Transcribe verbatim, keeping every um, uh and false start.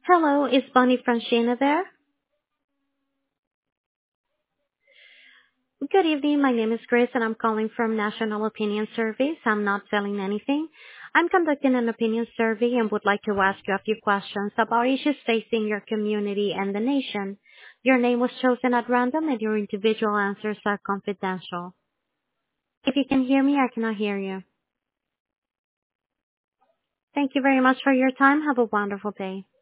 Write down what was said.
Hello, is Bonnie Franchina there? Good evening. My name is Grace, and I'm calling from National Opinion Surveys. I'm not selling anything. I'm conducting an opinion survey and would like to ask you a few questions about issues facing your community and the nation. Your name was chosen at random, and your individual answers are confidential. If you can hear me, I cannot hear you. Thank you very much for your time. Have a wonderful day.